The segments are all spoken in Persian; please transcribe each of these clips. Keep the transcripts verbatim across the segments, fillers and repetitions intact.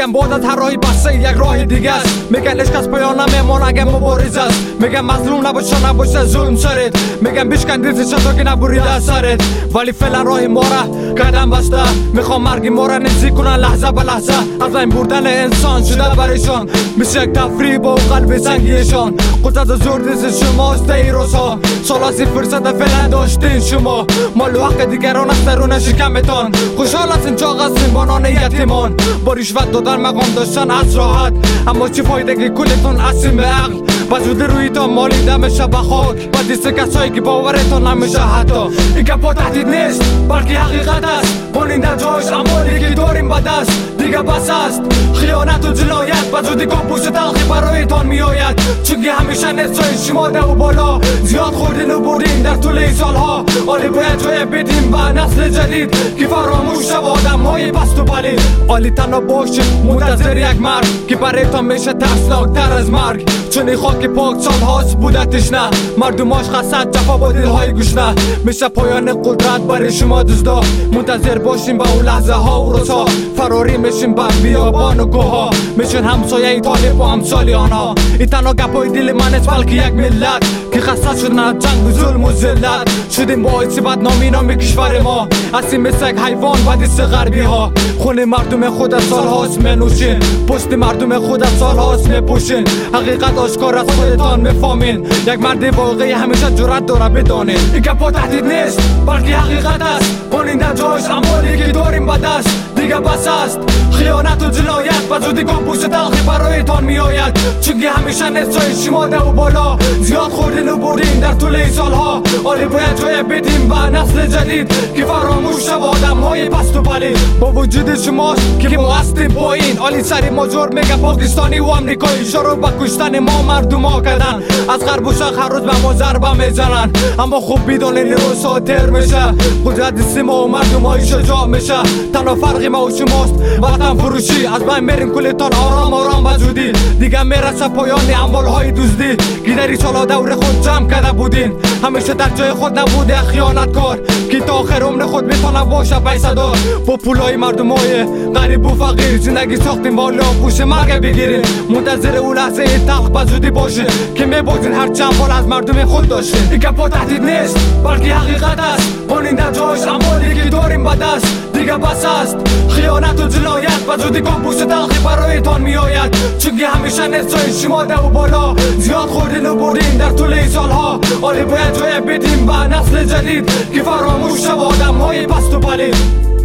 میگن بعد از هر راهی بسته یک راه دیگه است. میگن عشق از پایان نمیمونه اگه مبارزه است. میگن مظلوم نباشه نباشه ظلم سرت. میگن بشکن دل چطور که نبریده از سرت. ولی فعلا راه ما را قدم بسته. میخوام مرگ ما را نزدیک کنن لحظه به لحظه. از این بردن انسان شده برایشان میشه یک تفریح با قلب سنگیشان. قدرت زور دست شماست ای روزها. سالاسی فرصت فعلا داشتین شما. مال و حق دیگران است درون شکمتان. خوشحال هستین چاق هستین بانان یتیمان. با رشوت دادن مقام داشتن از راحت. اما چی فایده که کلتون اسیم به عقل. وجود رویتان مالیده میشه به خاک. و دست کسایی که باورتان نمیشه حتی. این گپا تهدید نیست بلکه حقیقت است. باننده جاش اموالی که داریم به دست دیگه بس است. خیانت و جنایت وجودی کابوس تلخی برایتان میآید. چونکه همیشه نصفای شما ده و بالا زیاد خوردین و بردین در طول این سالها. آلی باید جای بدیم به نسل جدید که فراموش شد آدم های پست و پلید. آلی تنها باشید منتظر یک مرگ که برایتان میشه ترسناکتر از مرگ. چون این خاک پاک سال هاست بوده تشنه. مردماش خسد جفا با دل های گشنه. میشه پایان قدرت برای شما دزدا. منتظر باشیم به اون لحظه ها و روزها. فراری میشیم به بیابان و کوها. میشن همسایه طالب و همسالی آنها. این تنها گپای دل من است بلکه یک ملت که خسته شدن از جنگ و ظلم و ذلت. شدیم باعث بدنامی نام کشور ما. هستیم مثل یک حیوان و دست غربی ها. خون مردم خود از سال هاست منوشین. پشت مردم خود از سال هاست میپوشین. حقیقت آشکار از خودتان میفهمین. یک مرد واقعی همیشه جرأت داره بدانین. این گپا تهدید نیست بلکه حقیقت است. باننده جاش اموالی که داریم به دست دیگه بس است. خیانت و جنایت وجودی کابوس تلخی برایتان میآید. چونکه همیشه نصفای شما ده و بالا زیاد خوردین و بردین در طول این سالها. آلی باید جای بدیم به نسل جدید که فراموش شد آدم های پست و پلید. با وجود شماست که ما هستیم با این. آلی سری ماجور میگه پاکستانی و امریکایی شروع به کشتن ما مردم ها کردن. از غرب و شرق هر روز به ما ضربه میزنن. اما خوب بدونین روزها تر میشه. قدرت سیما و مردم های شجاع میشه. تنها فرق ما و شماست وطن فروشی. از بین میرین کلتان آرام آرام وجودی. دیگه میرسه پایان اموال های دزدی. گیدری سالا دور خود جمع کرده بودین. همیشه در جای خود نبوده خیانتکار که تا آخر عمر خود میتونه باشه پیسه‌دار. با پولای مردم های غریب و فقیر زندگی ساختیم بالا پوش مرگ بگیرین. منتظر اون لحظه تلخ وجودی باشه که میبازین هر چند بال از مردم خود داشتین. این گپا تهدید نیست بلکه حقیقت است. باننده جاش اموالی که داریم به دست دیگه بس است. خیانت و جنایت وجودی کابوس تلخی برایتان میآید. چونکه همیشه نصفای شما ده و بالا زیاد خوردین و بردین در طول این سالها. آلی باید جای بدیم به نسل جدید که فراموش شد آدم های پست و پلید.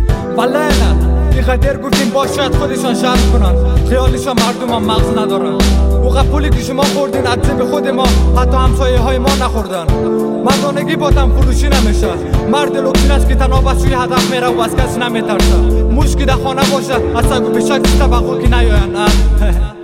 بله نه این خطر گفتیم باشد خودشان شرط کنن. خیالشان مردم هم مغز ندارن. اوقع پولی که شما خوردین از جیب خود ما حتی همسایه های ما نخوردن. مردانگی با تن فروشی نمیشه. مرد لوکسین است که تنها بس روی هدف میره و از کسی نمیترسه. موش که در خانه باشه از سگ و پیشک طبقو که نیاین.